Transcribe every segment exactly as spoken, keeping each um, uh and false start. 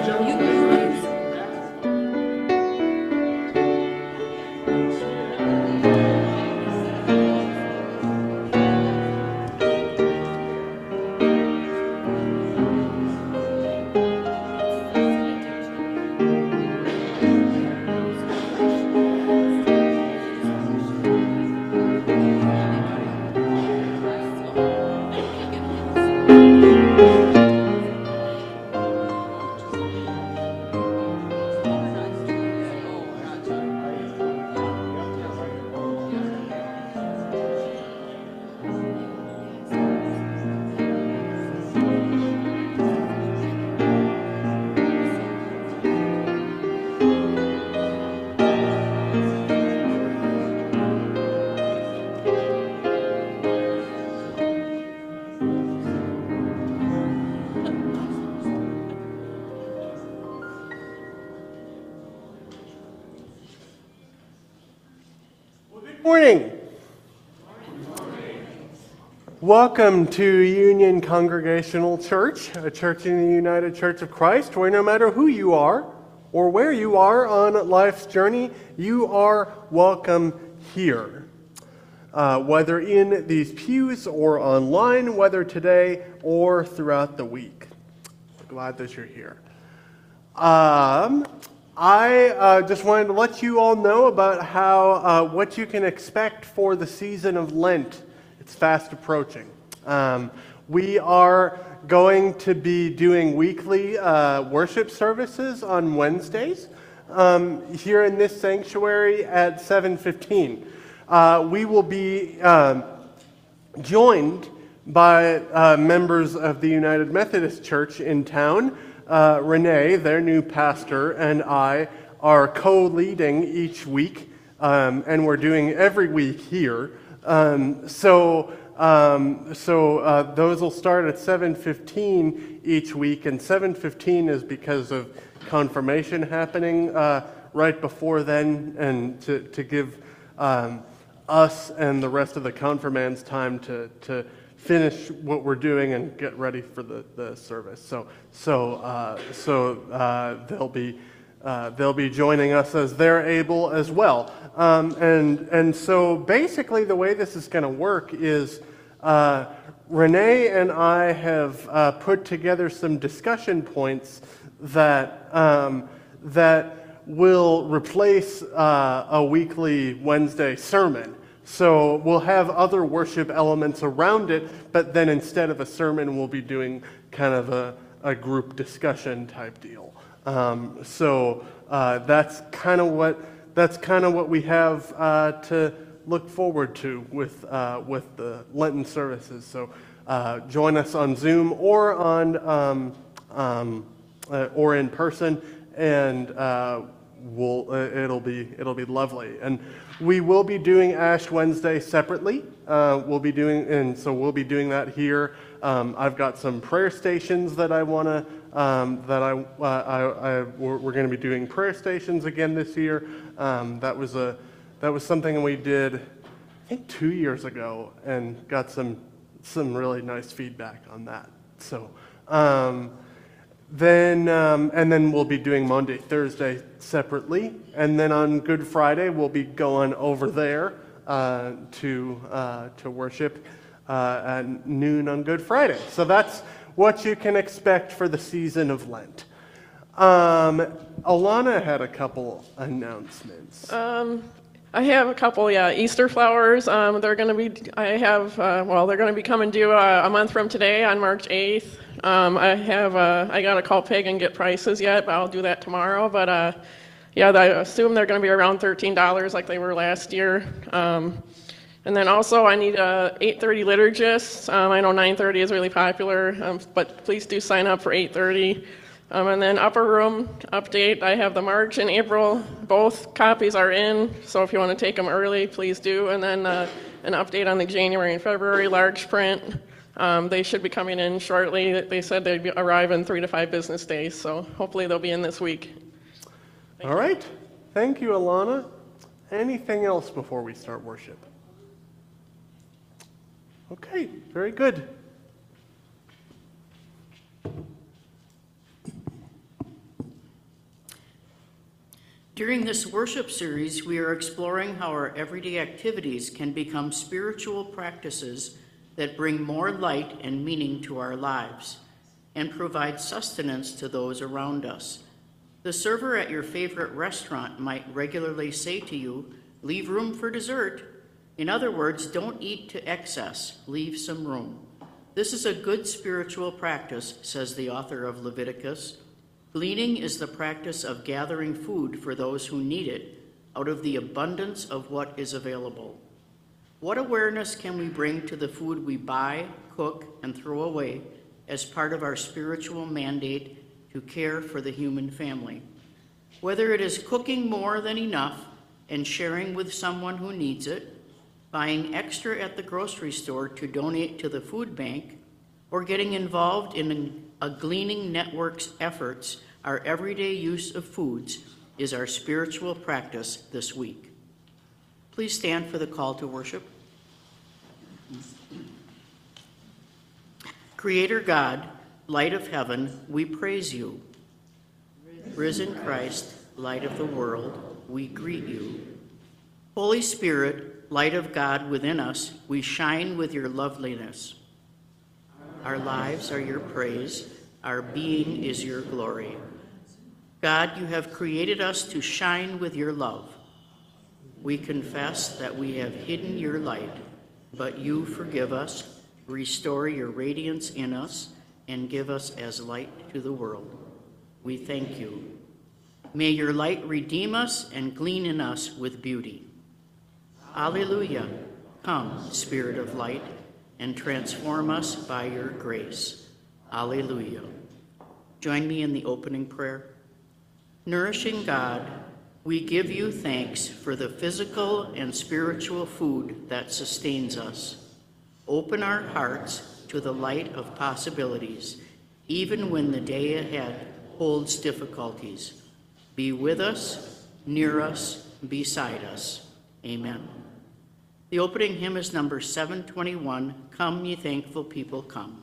Morning. Welcome to Union Congregational Church, a church in the United Church of Christ, where no matter who you are or where you are on life's journey, you are welcome here. Uh, whether in these pews or online, whether today or throughout the week. Glad that you're here. Um, I uh, just wanted to let you all know about how uh, what you can expect for the season of Lent. It's fast approaching. Um, we are going to be doing weekly uh, worship services on Wednesdays um, here in this sanctuary at seven fifteen. Uh, we will be um, joined by uh, members of the United Methodist Church in town. Uh, Renee, their new pastor, and I are co-leading each week, um, and we're doing every week here. Um, so um, so uh, those will start at seven fifteen each week, and seven fifteen is because of confirmation happening uh, right before then, and to, to give um, us and the rest of the confirmands time to to finish what we're doing and get ready for the, the service. So so uh, so uh, they'll be uh, they'll be joining us as they're able as well. Um, and and so basically the way this is going to work is uh, Renee and I have uh, put together some discussion points that um, that will replace uh, a weekly Wednesday sermon. So we'll have other worship elements around it, but then instead of a sermon, we'll be doing kind of a, a group discussion type deal. Um, so uh, that's kind of what that's kind of what we have uh, to look forward to with uh, with the Lenten services. So uh, join us on Zoom or on um, um, uh, or in person, and uh, we'll uh, it'll be it'll be lovely. And we will be doing Ash Wednesday separately. Uh, we'll be doing, and so we'll be doing that here. Um, I've got some prayer stations that I want to, um, that I, uh, I, I we're, we're going to be doing prayer stations again this year. Um, that was a, that was something we did, I think two years ago, and got some, some really nice feedback on that. So. Um, Then um, and then we'll be doing Monday, Thursday separately, and then on Good Friday we'll be going over there uh, to uh, to worship uh, at noon on Good Friday. So that's what you can expect for the season of Lent. Um, Alana had a couple announcements. Um, I have a couple, yeah. Easter flowers. Um, they're going to be. I have. Uh, well, they're going to be coming due uh, a month from today on March eighth. Um, I have. Uh, I got to call Peg and get prices yet, but I'll do that tomorrow. But uh, yeah, I assume they're going to be around thirteen dollars like they were last year. Um, and then also, I need a eight thirty liturgist. Um, I know nine thirty is really popular, um, but please do sign up for eight thirty. Um, and then upper room update, I have the March and April, both copies are in, so if you want to take them early, please do. And then uh, an update on the January and February large print. Um, they should be coming in shortly. They said they'd be, arrive in three to five business days, so hopefully they'll be in this week. Thank All you. right. Thank you, Alana. Anything else before we start worship? Okay, very good. During this worship series, we are exploring how our everyday activities can become spiritual practices that bring more light and meaning to our lives and provide sustenance to those around us. The server at your favorite restaurant might regularly say to you, "Leave room for dessert." In other words, don't eat to excess, leave some room. This is a good spiritual practice, says the author of Leviticus. Gleaning is the practice of gathering food for those who need it out of the abundance of what is available. What awareness can we bring to the food we buy, cook, and throw away as part of our spiritual mandate to care for the human family? Whether it is cooking more than enough and sharing with someone who needs it, buying extra at the grocery store to donate to the food bank, or getting involved in a gleaning network's efforts, our everyday use of foods is our spiritual practice this week. Please stand for the call to worship. Creator God, light of heaven, we praise you. Risen Christ, light of the world, we greet you. Holy Spirit, light of God within us, we shine with your loveliness. Our lives are your praise, our being is your glory. God, you have created us to shine with your love. We confess that we have hidden your light, but you forgive us, restore your radiance in us, and give us as light to the world. We thank you. May your light redeem us and glean in us with beauty. Alleluia. Come, Spirit of light, and transform us by your grace. Alleluia. Join me in the opening prayer. Nourishing God, we give you thanks for the physical and spiritual food that sustains us. Open our hearts to the light of possibilities, even when the day ahead holds difficulties. Be with us, near us, beside us. Amen. The opening hymn is number seven twenty-one, Come Ye Thankful People, Come.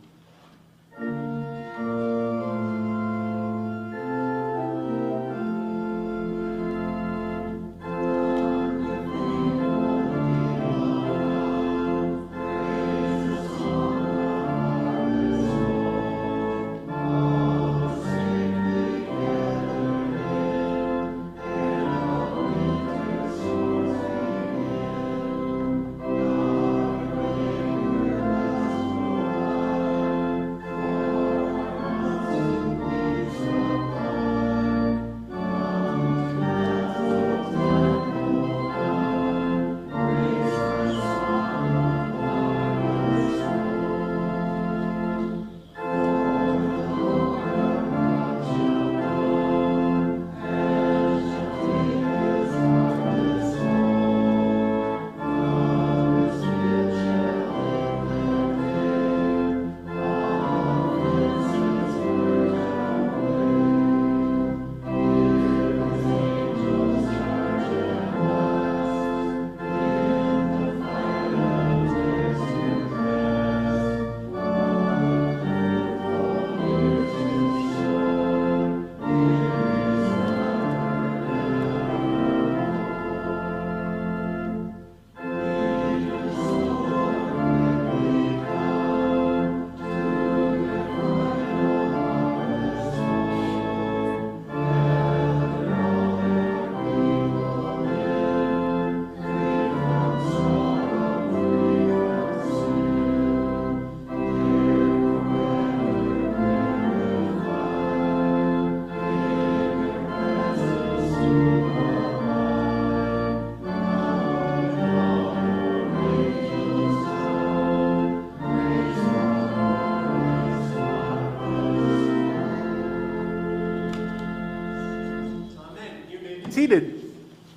Seated.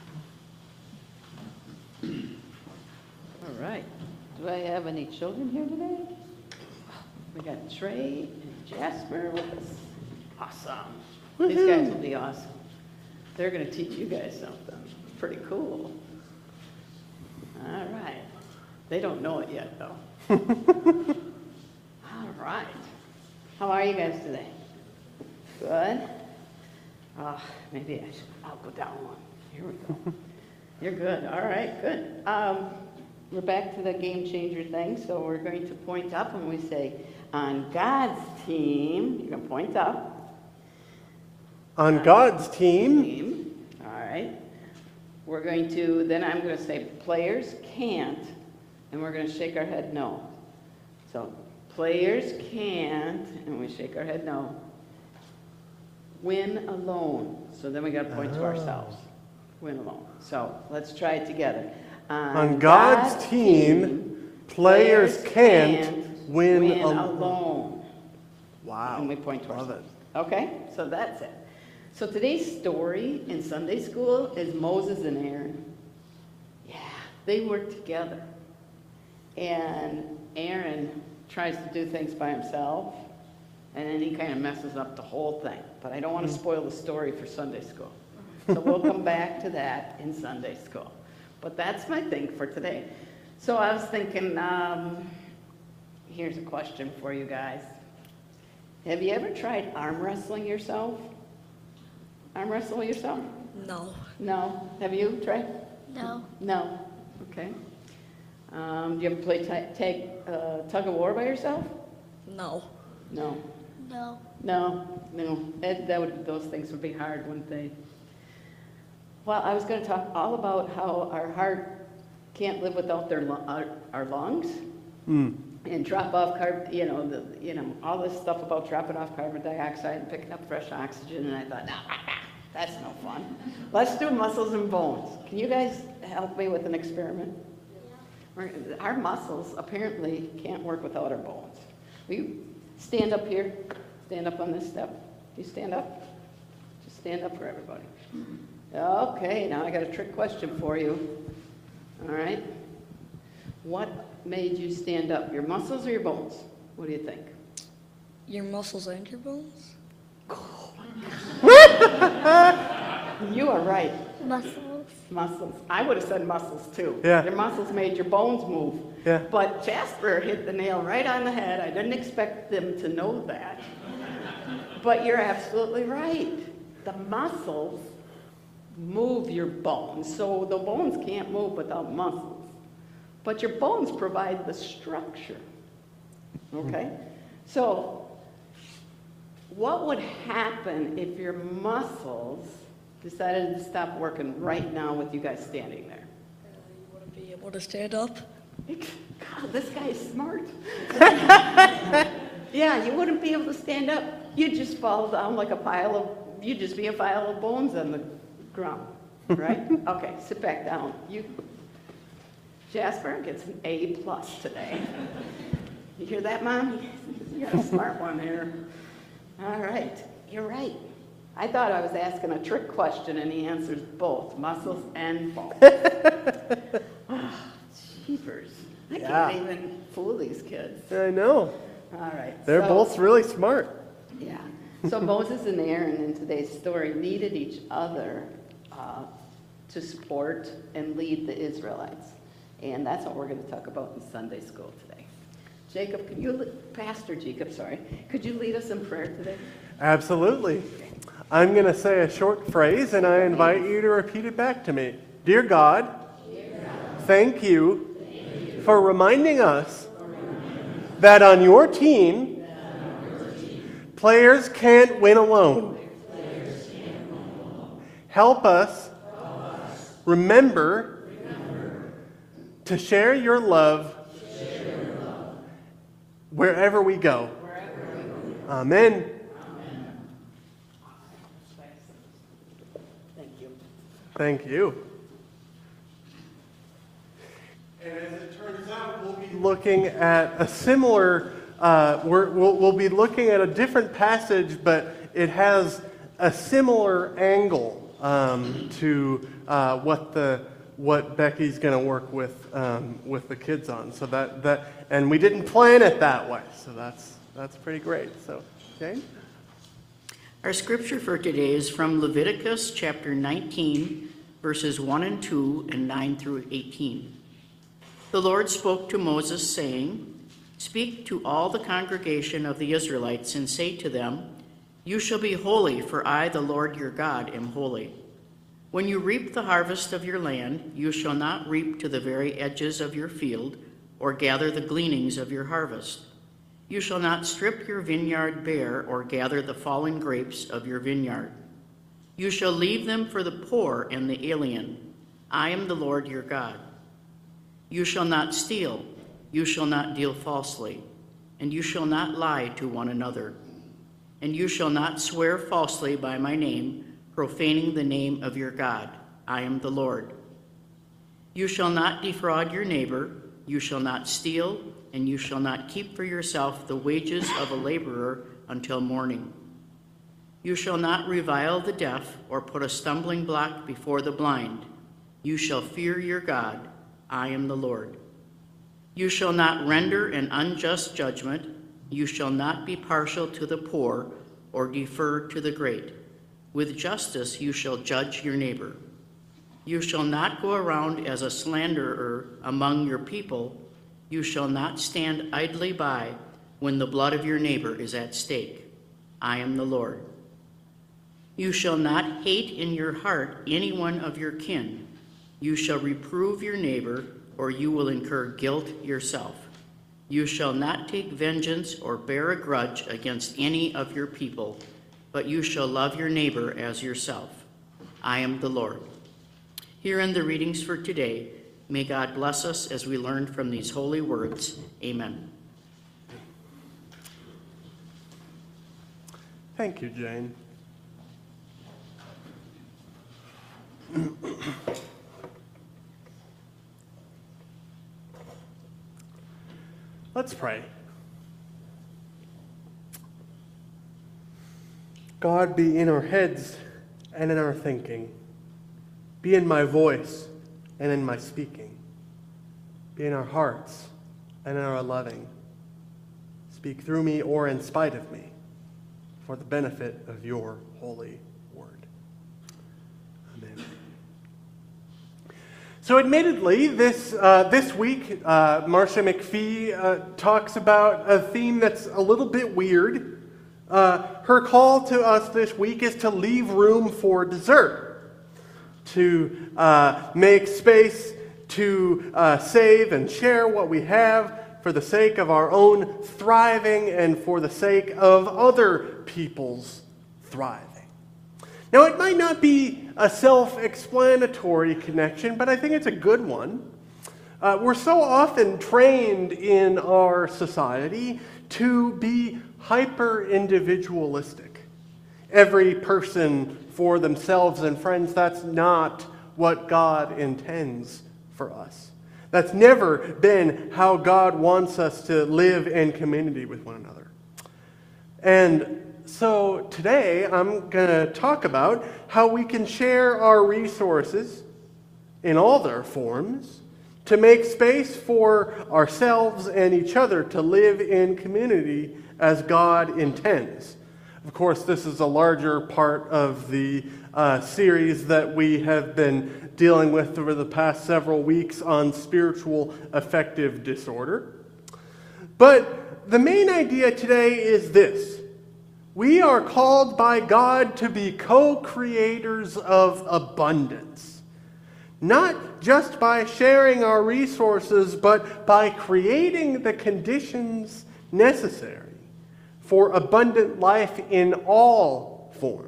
All right. Do I have any children here today? We got Trey and Jasper with us. Awesome. These guys will be awesome. They're going to teach you guys something. Pretty cool. All right. They don't know it yet, though. All right. How are you guys today? Good. Uh, maybe I should, I'll go down one. Here we go. You're good. All right, good. Um, we're back to the game changer thing. So we're going to point up when we say, on God's team, you're going to point up. On God's team, Team. All right. We're going to, then I'm going to say players can't, and we're going to shake our head no. So players can't, and we shake our head no. Win alone. So then we got to point to ourselves. Win alone. So let's try it together. on God's team, players can't win alone. alone. Wow. And we point to Love ourselves. Okay, so that's it. So today's story in Sunday school is Moses and Aaron. Yeah, they work together. And Aaron tries to do things by himself, and then he kind of messes up the whole thing. But I don't want to spoil the story for Sunday school. So we'll come back to that in Sunday school. But that's my thing for today. So I was thinking, um, here's a question for you guys. Have you ever tried arm wrestling yourself? Arm wrestle yourself? No. No. Have you tried? No. No. Okay. Um, do you ever play ta- tag, uh, tug of war by yourself? No. No. No. No. No. That, that would, those things would be hard, wouldn't they? Well, I was going to talk all about how our heart can't live without their lu- our, our lungs. Mm. And drop off carb, you know, the, you know, all this stuff about dropping off carbon dioxide and picking up fresh oxygen, and I thought, nah, nah, nah, that's no fun. Let's do muscles and bones. Can you guys help me with an experiment? We're- Our muscles apparently can't work without our bones. Will you stand up here? Stand up on this step. Do you stand up? Just stand up for everybody. Okay, now I got a trick question for you. All right. What made you stand up, your muscles or your bones? What do you think? Your muscles and your bones? You are right. Muscles. Muscles. I would have said muscles too. Yeah. Your muscles made your bones move. Yeah. But Jasper hit the nail right on the head. I didn't expect them to know that. But you're absolutely right. The muscles move your bones. So the bones can't move without muscles. But your bones provide the structure. Okay? So, what would happen if your muscles decided to stop working right now with you guys standing there? You wouldn't be able to stand up? God, this guy is smart. Yeah, you wouldn't be able to stand up. You'd just fall down like a pile of, you'd just be a pile of bones on the ground, right? Okay, sit back down. You. Jasper gets an A plus today. You hear that, Mom? You got a smart one here. All right, you're right. I thought I was asking a trick question, and he answers both, muscles and bones. Oh, jeepers. I Yeah. can't even fool these kids. I know. All right. They're so- both really smart. Yeah. So Moses and Aaron in today's story needed each other uh, to support and lead the Israelites. And that's what we're going to talk about in Sunday school today. Jacob, could you, le- Pastor Jacob, sorry, could you lead us in prayer today? Absolutely. I'm going to say a short phrase, and I invite you to repeat it back to me. Dear God, thank you for reminding us that on your team, players can't win alone. Help us remember to share your love wherever we go. Amen. Thank you. Thank you. And as it turns out, we'll be looking at a similar, uh, we're, we'll, we'll be looking at a different passage, but it has a similar angle um, to uh, what the what Becky's going to work with um, with the kids on. So that that and we didn't plan it that way. So that's that's pretty great. So, Jane? Our scripture for today is from Leviticus chapter nineteen, verses one and two and nine through eighteen. The Lord spoke to Moses, saying, "Speak to all the congregation of the Israelites and say to them, You shall be holy, for I, the Lord your God, am holy. When you reap the harvest of your land, you shall not reap to the very edges of your field, or gather the gleanings of your harvest. You shall not strip your vineyard bare, or gather the fallen grapes of your vineyard. You shall leave them for the poor and the alien. I am the Lord your God. You shall not steal. You shall not deal falsely. And you shall not lie to one another. And you shall not swear falsely by my name, profaning the name of your God. I am the Lord. You shall not defraud your neighbor. You shall not steal, and you shall not keep for yourself the wages of a laborer until morning. You shall not revile the deaf or put a stumbling block before the blind. You shall fear your God. I am the Lord. You shall not render an unjust judgment. You shall not be partial to the poor or defer to the great. With justice you shall judge your neighbor. You shall not go around as a slanderer among your people. You shall not stand idly by when the blood of your neighbor is at stake. I am the Lord. You shall not hate in your heart any one of your kin. You shall reprove your neighbor, or you will incur guilt yourself. You shall not take vengeance or bear a grudge against any of your people, but you shall love your neighbor as yourself. I am the Lord. Here end the readings for today. May God bless us as we learn from these holy words. Amen. Thank you, Jane. Let's pray. God, be in our heads and in our thinking. Be in my voice and in my speaking. Be in our hearts and in our loving. Speak through me or in spite of me, for the benefit of your holy word. Amen. So admittedly, this, uh, this week, uh, Marcia McPhee uh, talks about a theme that's a little bit weird. Uh, her call to us this week is to leave room for dessert, to uh, make space to uh, save and share what we have for the sake of our own thriving and for the sake of other people's thriving. Now, it might not be a self-explanatory connection, but I think it's a good one. Uh, we're so often trained in our society to be hyper-individualistic. Every person for themselves, and friends, that's not what God intends for us. That's never been how God wants us to live in community with one another. And so today I'm going to talk about how we can share our resources in all their forms to make space for ourselves and each other to live in community as God intends. Of course, this is a larger part of the uh, series that we have been dealing with over the past several weeks on spiritual affective disorder. But the main idea today is this. We are called by God to be co-creators of abundance. Not just by sharing our resources, but by creating the conditions necessary for abundant life in all forms.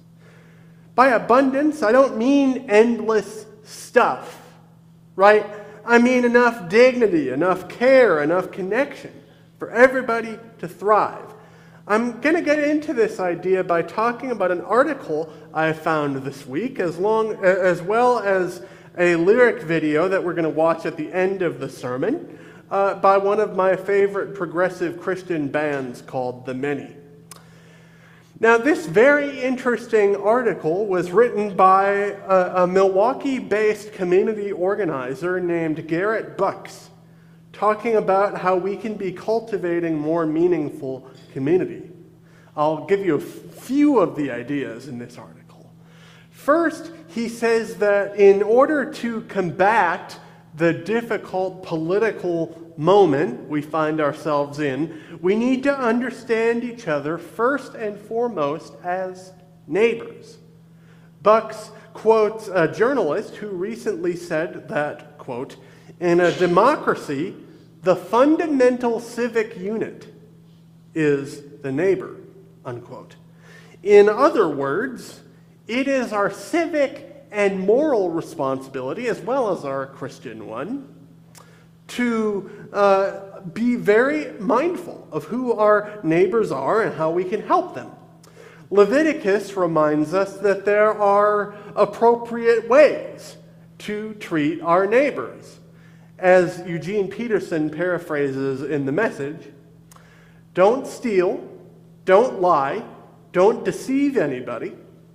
By abundance, I don't mean endless stuff, right? I mean enough dignity, enough care, enough connection for everybody to thrive. I'm going to get into this idea by talking about an article I found this week, as long as well as a lyric video that we're going to watch at the end of the sermon uh, by one of my favorite progressive Christian bands called The Many. Now, this very interesting article was written by a, a Milwaukee-based community organizer named Garrett Bucks, talking about how we can be cultivating more meaningful community. I'll give you a few of the ideas in this article. First, he says that in order to combat the difficult political moment we find ourselves in, we need to understand each other first and foremost as neighbors. Bucks quotes a journalist who recently said that, quote, "In a democracy, the fundamental civic unit is the neighbor," unquote. In other words, it is our civic and moral responsibility, as well as our Christian one, to uh, be very mindful of who our neighbors are and how we can help them. Leviticus reminds us that there are appropriate ways to treat our neighbors. As Eugene Peterson paraphrases in The Message, don't steal, don't lie, don't deceive anybody.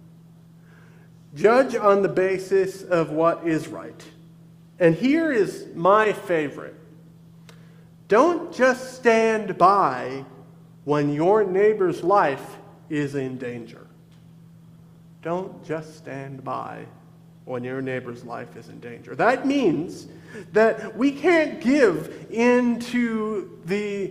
Judge on the basis of what is right. And here is my favorite. Don't just stand by when your neighbor's life is in danger. Don't just stand by when your neighbor's life is in danger. That means that we can't give into the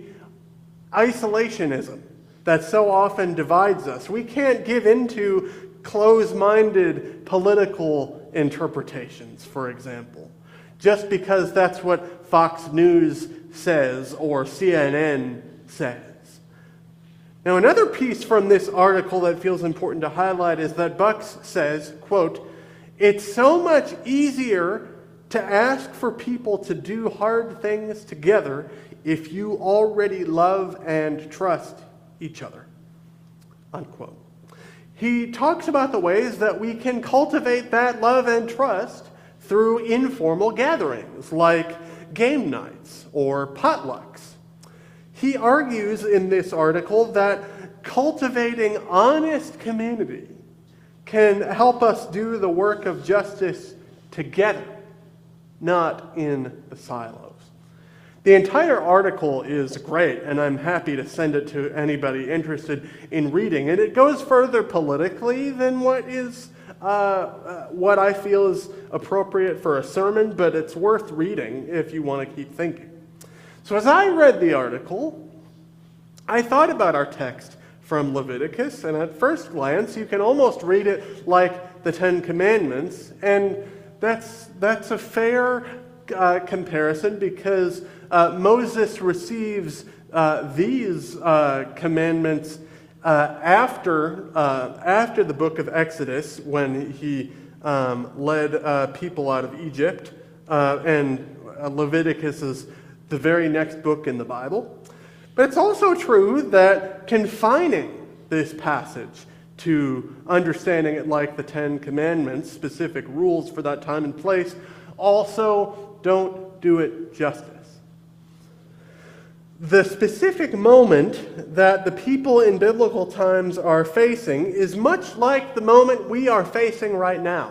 isolationism that so often divides us. We can't give into close-minded political interpretations, for example, just because that's what Fox News says or C N N says. Now, another piece from this article that feels important to highlight is that Bucks says, quote, "It's so much easier to ask for people to do hard things together if you already love and trust each other," unquote. He talks about the ways that we can cultivate that love and trust through informal gatherings like game nights or potlucks. He argues in this article that cultivating honest community can help us do the work of justice together, not in the silos. The entire article is great, and I'm happy to send it to anybody interested in reading. And it goes further politically than what is uh, uh, what I feel is appropriate for a sermon, but it's worth reading if you want to keep thinking. So as I read the article, I thought about our text from Leviticus, and at first glance, you can almost read it like the Ten Commandments, and that's that's a fair uh, comparison because uh, Moses receives uh, these uh, commandments uh, after uh, after the book of Exodus, when he um, led uh, people out of Egypt, uh, and Leviticus is the very next book in the Bible. But it's also true that confining this passage to understanding it like the Ten Commandments, specific rules for that time and place, also don't do it justice. The specific moment that the people in biblical times are facing is much like the moment we are facing right now.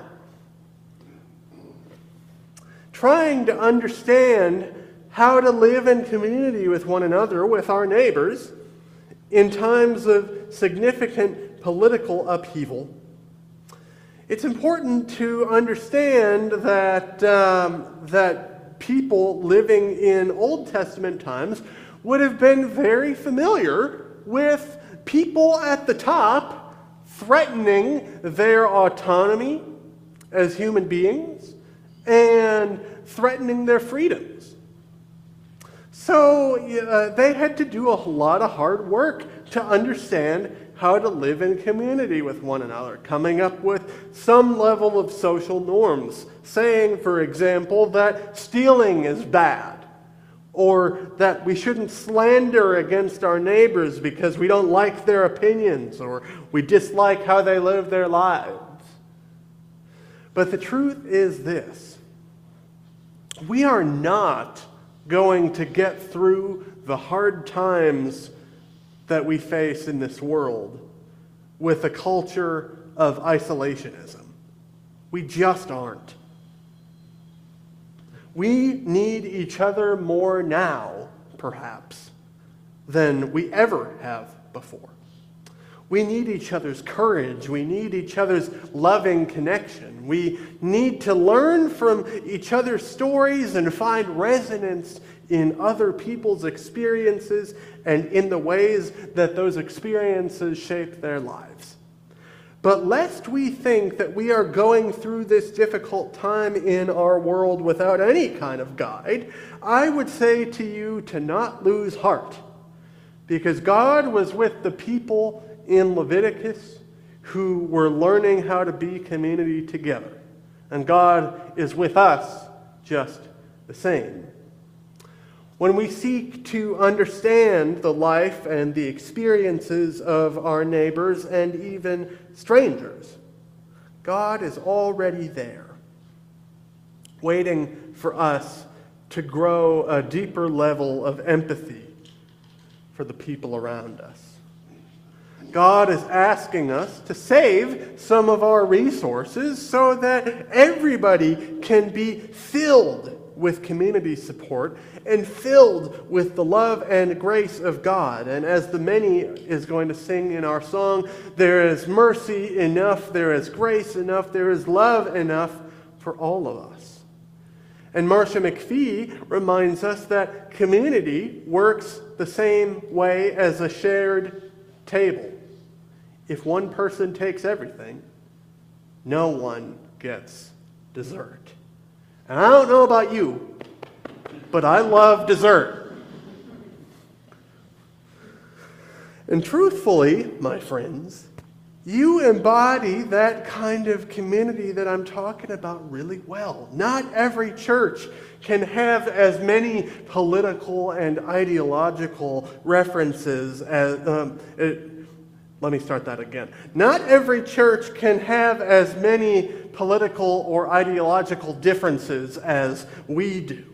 Trying to understand how to live in community with one another, with our neighbors, in times of significant political upheaval. It's important to understand that, um, that people living in Old Testament times would have been very familiar with people at the top threatening their autonomy as human beings and threatening their freedoms. So uh, they had to do a lot of hard work to understand how to live in community with one another, coming up with some level of social norms, saying, for example, that stealing is bad, or that we shouldn't slander against our neighbors because we don't like their opinions, or we dislike how they live their lives. But the truth is this: we are not going to get through the hard times that we face in this world with a culture of isolationism. We just aren't. We need each other more now, perhaps, than we ever have before. We need each other's courage. We need each other's loving connection. We need to learn from each other's stories and find resonance in other people's experiences and in the ways that those experiences shape their lives. But lest we think that we are going through this difficult time in our world without any kind of guide, I would say to you to not lose heart. Because God was with the people in Leviticus who were learning how to be community together. And God is with us just the same. When we seek to understand the life and the experiences of our neighbors and even strangers, God is already there, waiting for us to grow a deeper level of empathy for the people around us. God is asking us to save some of our resources so that everybody can be filled with community support and filled with the love and grace of God. And as the many is going to sing in our song, there is mercy enough, there is grace enough, there is love enough for all of us. And Marcia McPhee reminds us that community works the same way as a shared table. If one person takes everything, no one gets dessert. And I don't know about you, but I love dessert. And truthfully, my friends, you embody that kind of community that I'm talking about really well. Not every church can have as many political and ideological references as... Um, it, Let me start that again. Not every church can have as many political or ideological differences as we do,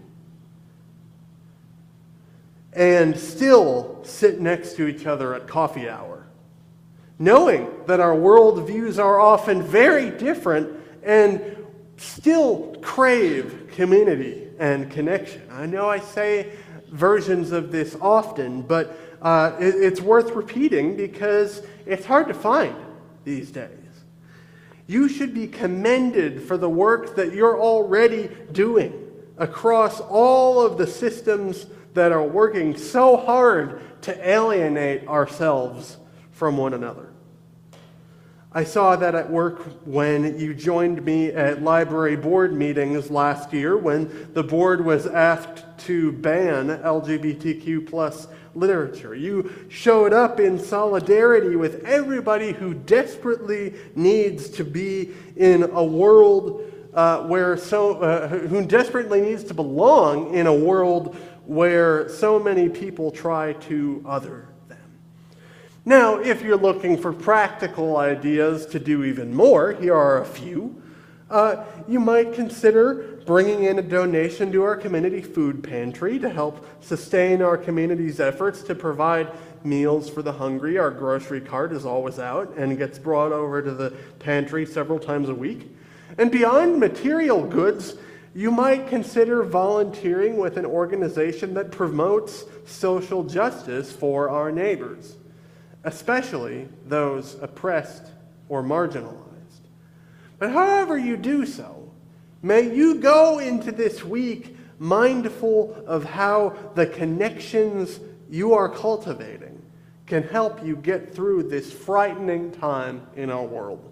and still sit next to each other at coffee hour, knowing that our worldviews are often very different and still crave community and connection. I know I say versions of this often, but uh, it, it's worth repeating because it's hard to find these days. You should be commended for the work that you're already doing across all of the systems that are working so hard to alienate ourselves from one another. I saw that at work when you joined me at library board meetings last year when the board was asked to ban L G B T Q plus literature. You showed up in solidarity with everybody who desperately needs to be in a world uh, where so, uh, who desperately needs to belong in a world where so many people try to other them. Now, if you're looking for practical ideas to do even more, here are a few. Uh, you might consider bringing in a donation to our community food pantry to help sustain our community's efforts to provide meals for the hungry. Our grocery cart is always out and gets brought over to the pantry several times a week. And beyond material goods, you might consider volunteering with an organization that promotes social justice for our neighbors, especially those oppressed or marginalized. But however you do so, may you go into this week mindful of how the connections you are cultivating can help you get through this frightening time in our world.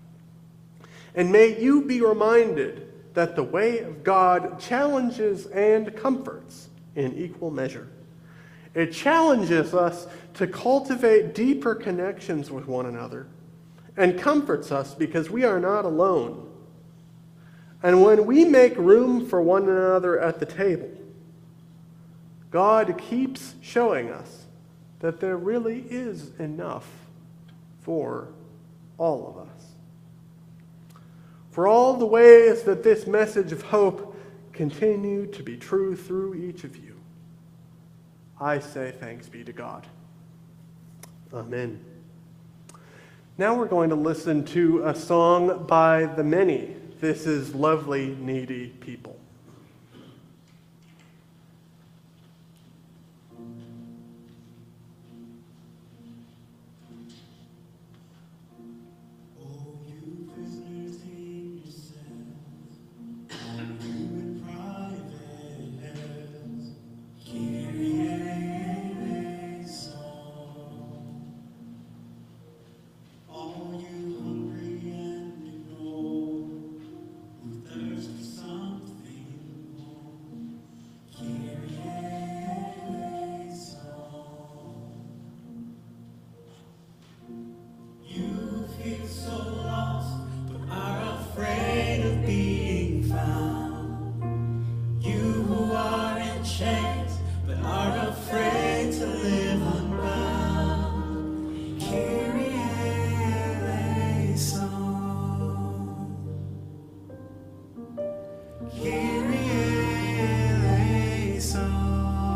And may you be reminded that the way of God challenges and comforts in equal measure. It challenges us to cultivate deeper connections with one another and comforts us because we are not alone. And when we make room for one another at the table, God keeps showing us that there really is enough for all of us. For all the ways that this message of hope continue to be true through each of you, I say thanks be to God. Amen. Now we're going to listen to a song by The Many. This is Lovely Needy People. being found. You who are in chains, but are afraid to live unbound. Kyrie eleison. Kyrie eleison.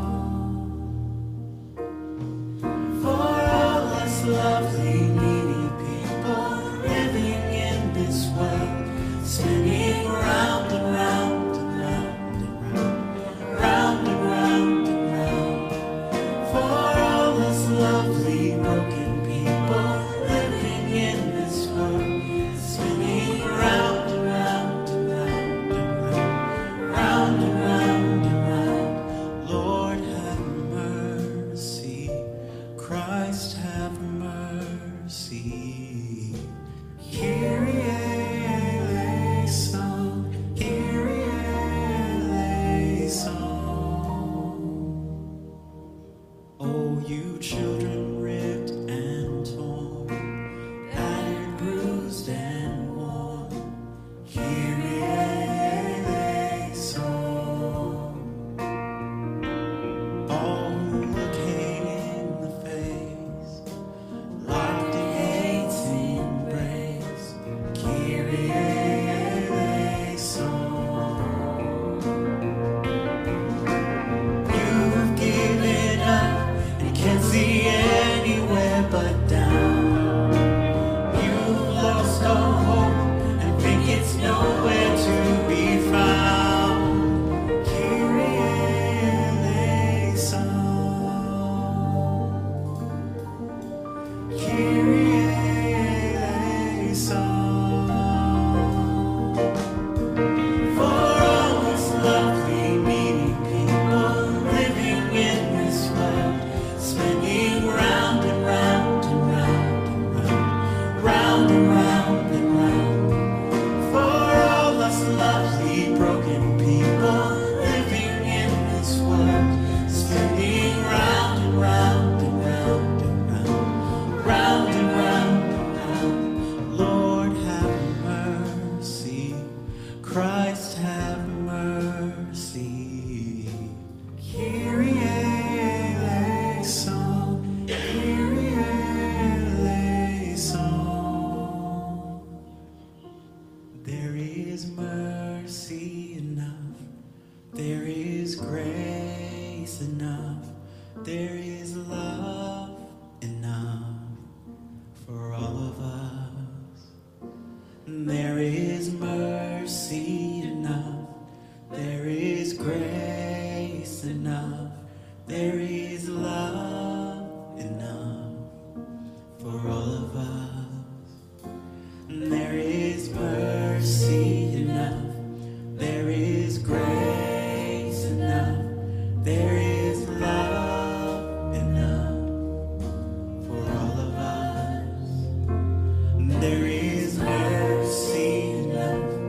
For all us lovely, needy people living in this world, spinning round and round and round and round, round and round and round. For all us lovely, broken people living in this world, spinning round and round and round and round, round and round and round. Lord, have mercy. Christ, have mercy. Kyrie eleison, Kyrie eleison. Oh, you children ripped and torn, battered, bruised, and worn, Kyrie eleison. All who look hate in the face, locked in hate's embrace, Kyrie eleison. You've given up and can't see anywhere but down. You've lost all hope and think it's nowhere to be found. Kyrie eleison. Kyrie eleison. For all us lovely, needy people living in this world, spinning round and round and round and round, round and round and round. For all us lovely, broken people living in this world, spinning round and round and round and round, round and round and round. Lord, have mercy. Christ, have mercy. Kyrie eleison, Kyrie eleison. There is mercy enough, there is grace enough, there is love enough for all of us. There is mercy enough, there is grace enough, there is love enough for all of us. There is mercy enough, there is grace enough, there is love enough for all of us. There is mercy enough,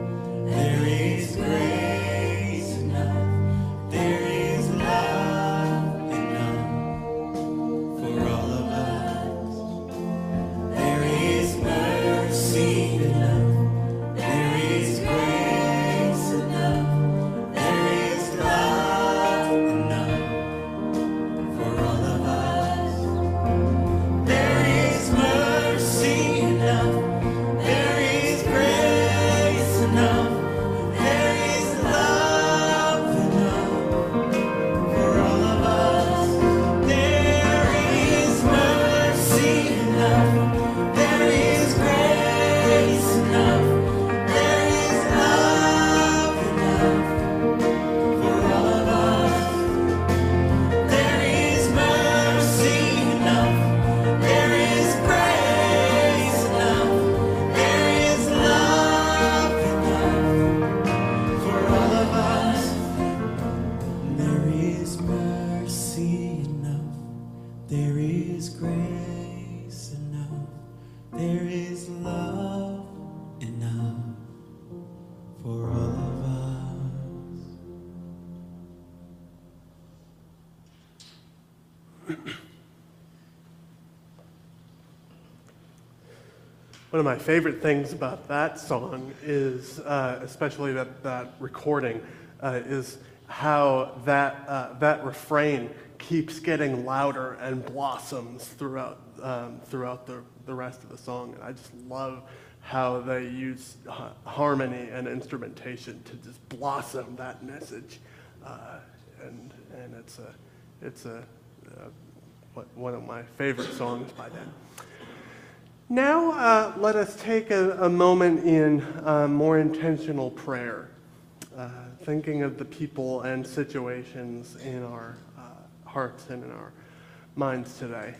One of my favorite things about that song is, uh, especially that, that recording, uh, is how that, uh, that refrain keeps getting louder and blossoms throughout, um, throughout the, the rest of the song. And I just love how they use ha- harmony and instrumentation to just blossom that message. Uh, and and it's a, it's a, uh, what- one of my favorite songs by them. Now, uh, let us take a, a moment in uh, more intentional prayer, uh, thinking of the people and situations in our uh, hearts and in our minds today.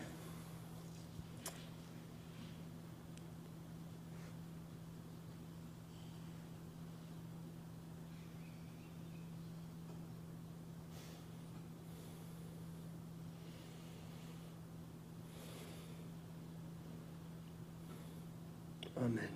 Amen.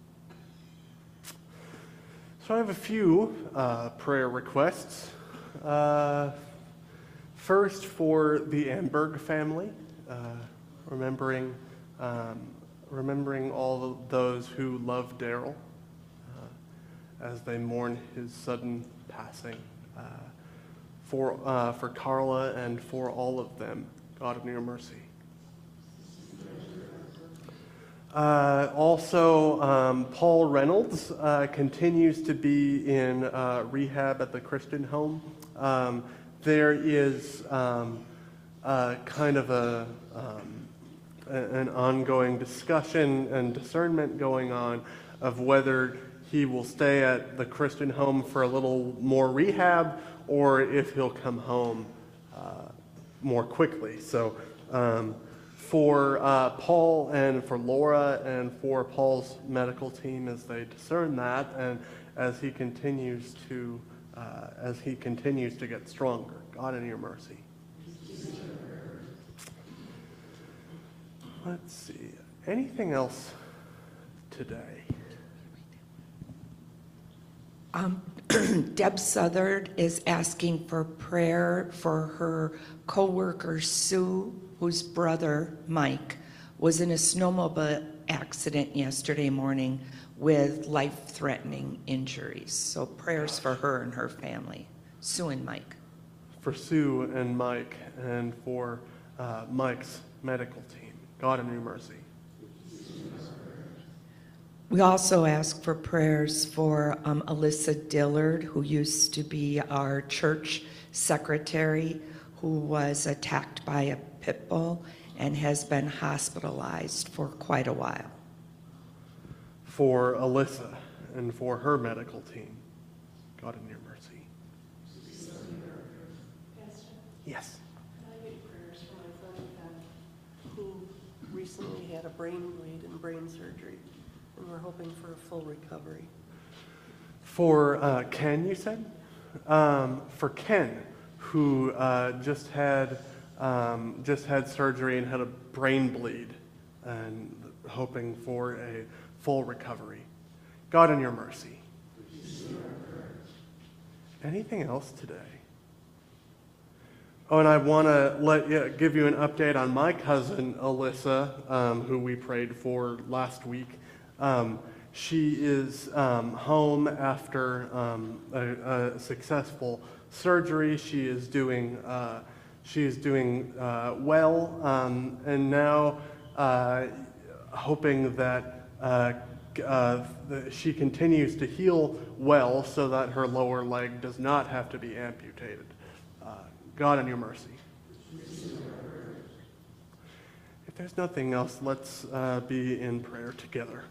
So I have a few uh, prayer requests. Uh, first, for the Amberg family, uh, remembering um, remembering all of those who love Daryl uh, as they mourn his sudden passing. Uh, for uh, for Carla and for all of them, God in your mercy. Uh, also, um, Paul Reynolds uh, continues to be in uh, rehab at the Christian home. Um, there is um, uh, kind of a, um, a- an ongoing discussion and discernment going on of whether he will stay at the Christian home for a little more rehab or if he'll come home uh, more quickly. So. Um, For uh, Paul and for Laura and for Paul's medical team as they discern that, and as he continues to uh, as he continues to get stronger, God in your mercy. Let's see. Anything else today? Um, Deb Southard is asking for prayer for her coworker Sue, whose brother Mike was in a snowmobile accident yesterday morning with life-threatening injuries. So prayers for her and her family, Sue and Mike. For Sue and Mike, and for uh, Mike's medical team, God in your mercy. We also ask for prayers for um, Alyssa Dillard, who used to be our church secretary, who was attacked by a pit bull and has been hospitalized for quite a while. For Alyssa and for her medical team, God in your mercy. Yes. Can I get prayers for my friend Ken, who recently had a brain bleed and brain surgery, and we're hoping for a full recovery. For uh, Ken, you said? Um, for Ken, who uh, just had um, just had surgery and had a brain bleed, and hoping for a full recovery. God in your mercy. Anything else today? Oh, and I want to let you, give you an update on my cousin Alyssa, um, who we prayed for last week. Um, she is um, home after um, a, a successful surgery. She is doing uh, she is doing uh, well, um, and now uh, hoping that uh, uh, that she continues to heal well, so that her lower leg does not have to be amputated. Uh, God in your mercy. If there's nothing else, let's uh, be in prayer together.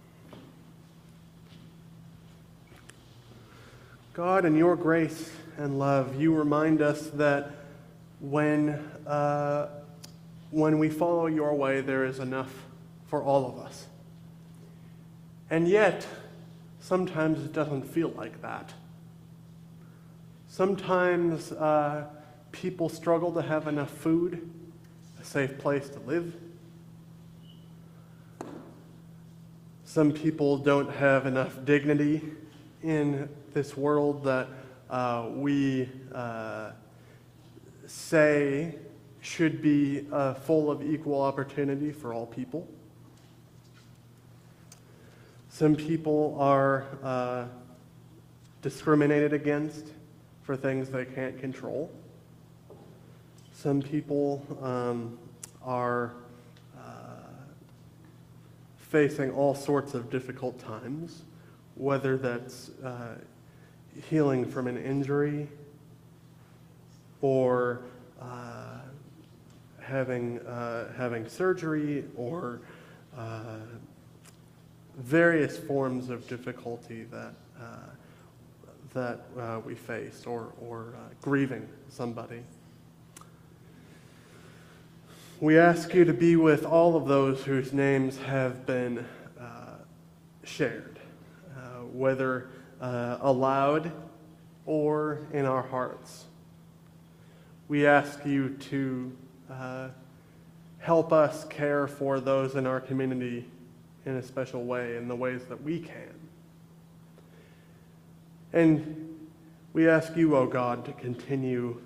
God, in your grace and love, you remind us that when, uh, when we follow your way, there is enough for all of us. And yet, sometimes it doesn't feel like that. Sometimes uh, people struggle to have enough food, a safe place to live. Some people don't have enough dignity in this world that uh, we uh, say should be uh, full of equal opportunity for all people. Some people are uh, discriminated against for things they can't control. Some people um, are uh, facing all sorts of difficult times, whether that's uh, healing from an injury or uh, having uh, having surgery or uh, various forms of difficulty that uh, that uh, we face, or or uh, grieving somebody. We ask you to be with all of those whose names have been uh, shared, uh, whether uh, aloud or in our hearts. We ask you to uh, help us care for those in our community in a special way, in the ways that we can. And we ask you, O God, to continue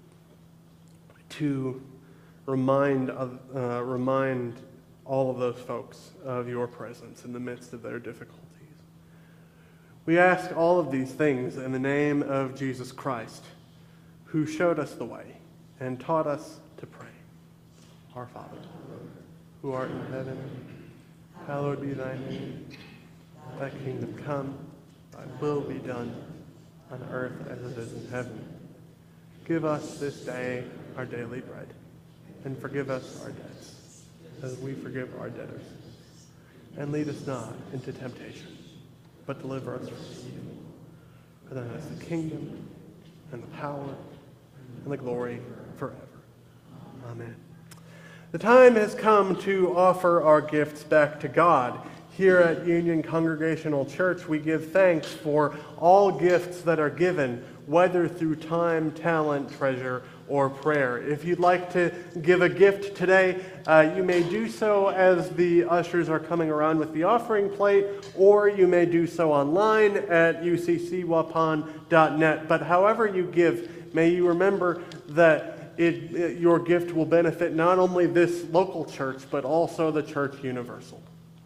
to remind of, uh, remind all of those folks of your presence in the midst of their difficulties. We ask all of these things in the name of Jesus Christ, who showed us the way and taught us to pray. Our Father, who art in heaven, hallowed be thy name. Thy kingdom come, thy will be done, on earth as it is in heaven. Give us this day our daily bread, and forgive us our debts, as we forgive our debtors. And lead us not into temptation, but deliver us from evil. For thine is the kingdom, and the power, and the glory forever. Amen. The time has come to offer our gifts back to God. Here at Union Congregational Church, we give thanks for all gifts that are given, whether through time, talent, treasure, or prayer. If you'd like to give a gift today, uh, you may do so as the ushers are coming around with the offering plate, or you may do so online at u c c waupun dot net. But however you give, may you remember that it, it, your gift will benefit not only this local church, but also the Church Universal.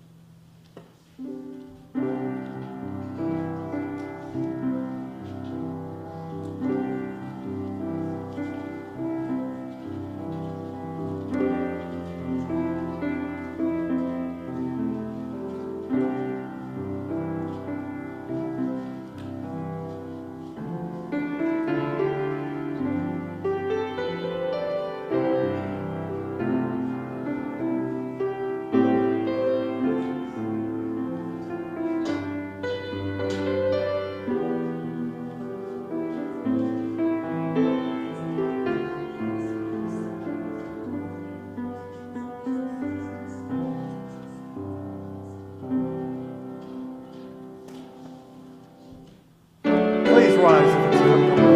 Please rise if it's comfortable.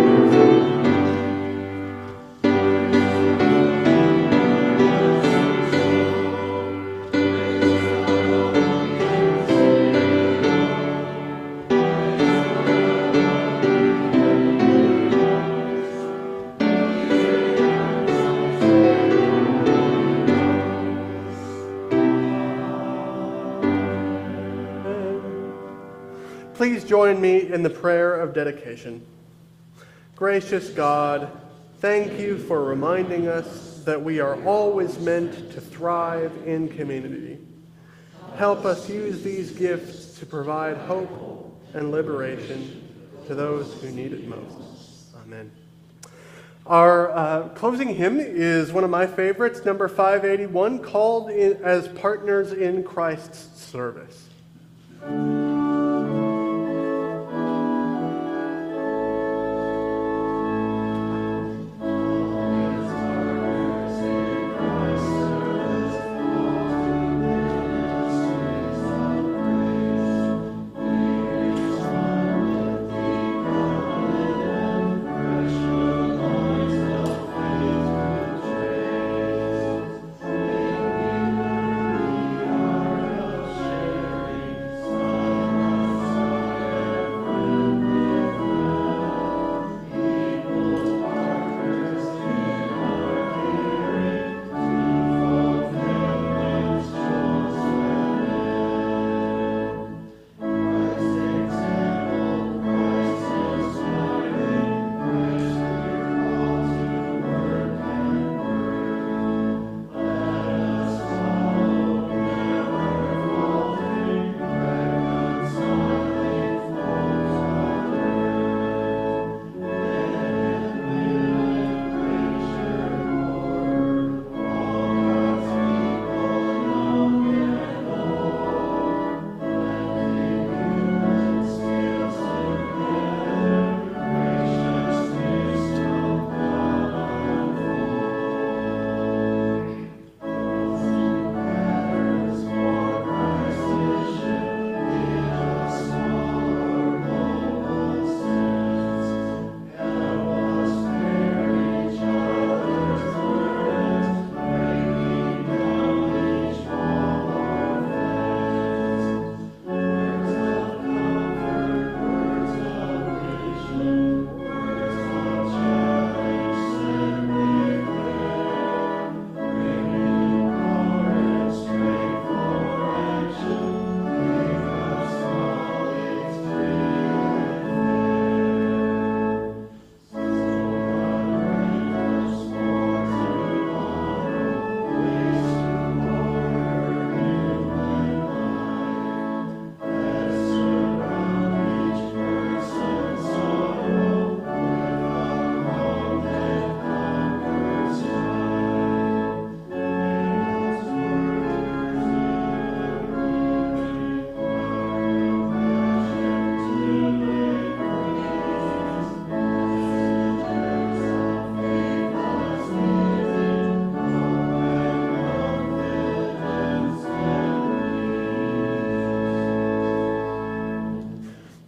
Please join me in the prayer of dedication. Gracious God, thank you for reminding us that we are always meant to thrive in community. Help us use these gifts to provide hope and liberation to those who need it most. Amen. Our uh, closing hymn is one of my favorites, number five eighty-one, called in, as Partners in Christ's Service.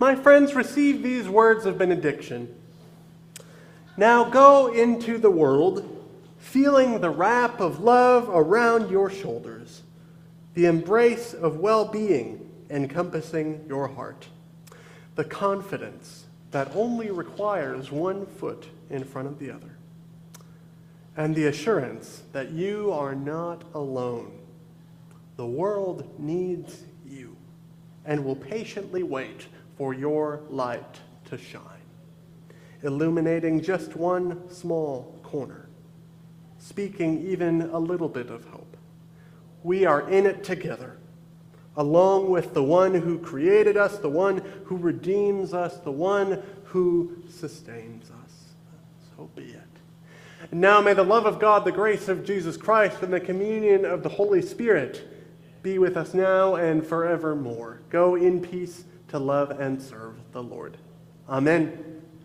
My friends, receive these words of benediction. Now go into the world, feeling the wrap of love around your shoulders, the embrace of well-being encompassing your heart, the confidence that only requires one foot in front of the other, and the assurance that you are not alone. The world needs you and will patiently wait for your light to shine, illuminating just one small corner, speaking even a little bit of hope. We are in it together, along with the one who created us, the one who redeems us, the one who sustains us. So be it. And now may the love of God, the grace of Jesus Christ, and the communion of the Holy Spirit be with us now and forevermore. Go in peace to love and serve the Lord. Amen.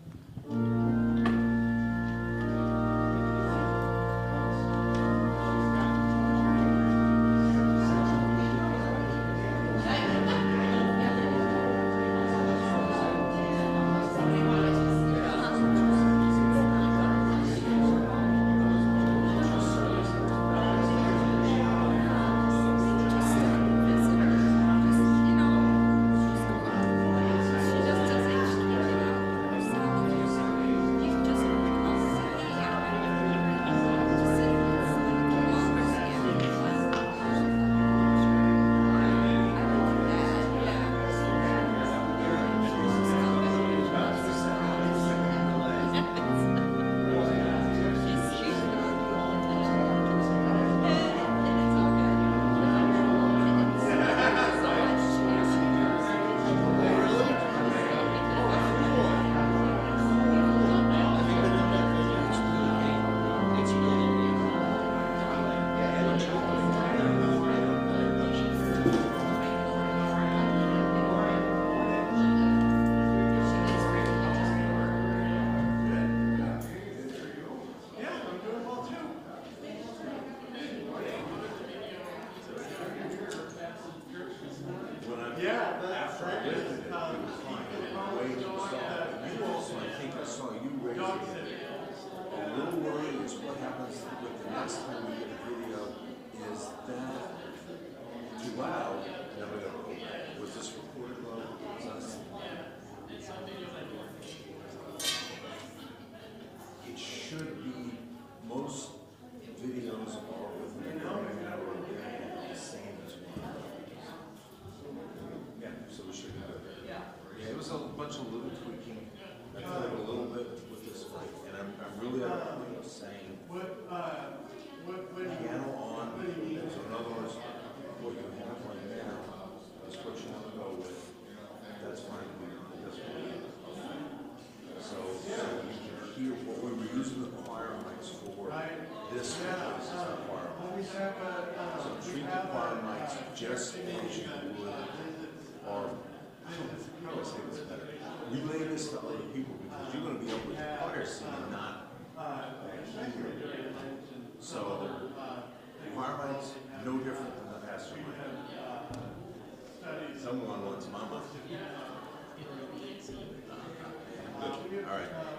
Just as you would, or how do I say this better? Relay this to other people because you're going to be up with the choir singing, not here. So, choir mic's no different than the pastor mic. Someone wants mama. Good. All right.